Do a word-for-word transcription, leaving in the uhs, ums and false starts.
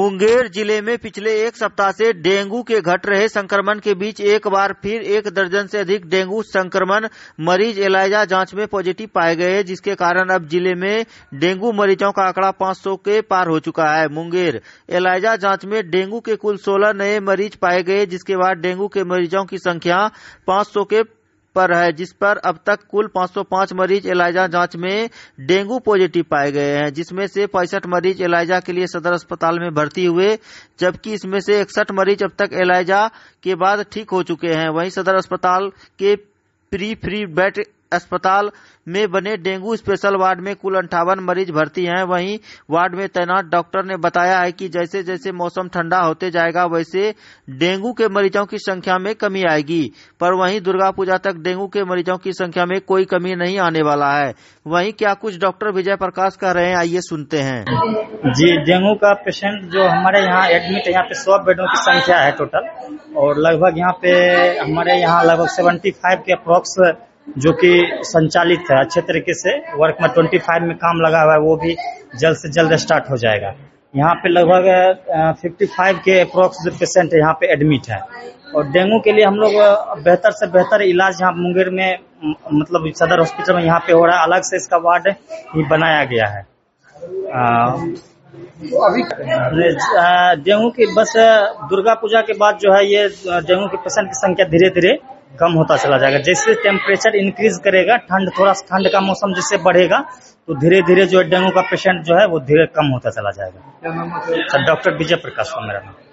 मुंगेर जिले में पिछले एक सप्ताह से डेंगू के घट रहे संक्रमण के बीच एक बार फिर एक दर्जन से अधिक डेंगू संक्रमण मरीज एलाइजा जांच में पॉजिटिव पाए गए हैं, जिसके कारण अब जिले में डेंगू मरीजों का आंकड़ा पाँच सौ के पार हो चुका है। मुंगेर एलाइजा जांच में डेंगू के कुल सोलह नए मरीज पाए गए, जिसके बाद डेंगू के मरीजों की संख्या पाँच सौ के पर है, जिस पर अब तक कुल पाँच सौ पाँच मरीज एलाइजा जांच में डेंगू पॉजिटिव पाए गए हैं, जिसमें से पैंसठ मरीज एलाइजा के लिए सदर अस्पताल में भर्ती हुए, जबकि इसमें से इकसठ मरीज अब तक एलाइजा के बाद ठीक हो चुके हैं। वहीं सदर अस्पताल के प्री फ्री बेड अस्पताल में बने डेंगू स्पेशल वार्ड में कुल अंठावन मरीज भर्ती हैं। वहीं वार्ड में तैनात डॉक्टर ने बताया है कि जैसे जैसे मौसम ठंडा होते जाएगा वैसे डेंगू के मरीजों की संख्या में कमी आएगी, पर वहीं दुर्गा पूजा तक डेंगू के मरीजों की संख्या में कोई कमी नहीं आने वाला है। वहीं क्या कुछ डॉक्टर विजय प्रकाश कह रहे हैं, आइए सुनते हैं। जी, डेंगू का पेशेंट जो हमारे यहाँ एडमिट है, यहाँ पे सौ बेडों की संख्या है टोटल, और लगभग यहाँ पे हमारे यहाँ लगभग सेवेंटी फाइव के अप्रोक्स जो कि संचालित है अच्छे तरीके से वर्क में, पच्चीस में काम लगा हुआ है, वो भी जल्द से जल्द स्टार्ट हो जाएगा। यहाँ पे लगभग पचपन के अप्रोक्स पेशेंट यहाँ पे एडमिट है, और डेंगू के लिए हम लोग बेहतर से बेहतर इलाज यहाँ मुंगेर में मतलब सदर हॉस्पिटल में यहाँ पे हो रहा है। अलग से इसका वार्ड ही बनाया गया है। अभी डेंगू की बस दुर्गा पूजा के बाद जो है ये डेंगू के पेशेंट की संख्या धीरे धीरे कम होता चला जाएगा। जैसे टेम्परेचर इंक्रीज करेगा, ठंड थोड़ा ठंड का मौसम जैसे बढ़ेगा तो धीरे धीरे जो डेंगू का पेशेंट जो है वो धीरे कम होता चला जाएगा। डॉक्टर विजय प्रकाश मेरा नाम।